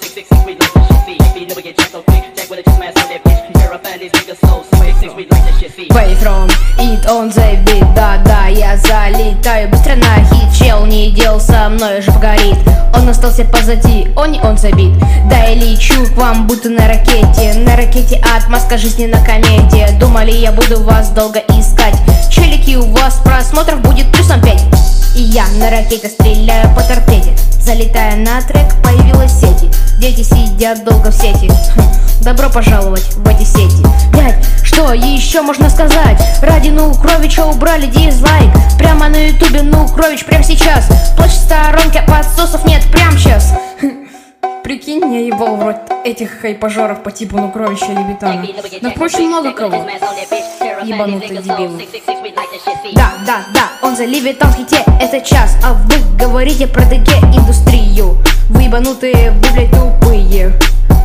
666, we like that shit see. Be never get jacked so quick, jack with a chest mask on that bitch. Terrifying these niggas so 666, we like that shit see. Way from it on the beat, да-да, я залетаю быстро на хит. Чел не дел со мной, уже погорит. Он остался позади, он забит. Да я лечу к вам будто на ракете отмазка жизни на комедия. Думали я буду вас долго искать, челики у вас просмотров будет плюсом 5. И я на ракете стреляю по торпеде, залетая на трек, появилась сети. Дети сидят долго в сети, добро пожаловать в эти сети. Блять, что еще можно сказать? Ради Нукровича убрали дизлайк. Прямо на ютубе Нукрович прямо сейчас. Плачет в сторонке, подсосов нет прямо сейчас. Прикинь, я ебал в рот этих хайпажоров по типу Нукровича и Левитана. Но впрочем, много кого. Ебанутые дебилы. Да, он за Левитан в хите, это час. А вы говорите про ДГ-индустрию. Вы ебанутые, вы, блядь, тупые.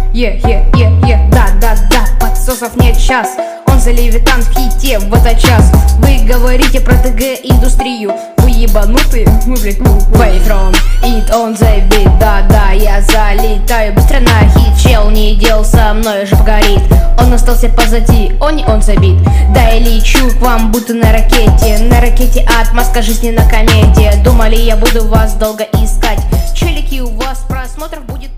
Да, подсосов нет час. Он за Левитан в хите в этот час. Вы говорите про ТГ-индустрию. Вы ебанутые, вы, блядь, тупые. From it on the beat, да, я залетаю быстро на хит. Чел не дел со мной, уже погорит. Он остался позади, он забит. Да я лечу к вам будто на ракете отмазка жизни на комедия. Думали я буду вас долго искать, челики у вас просмотров будет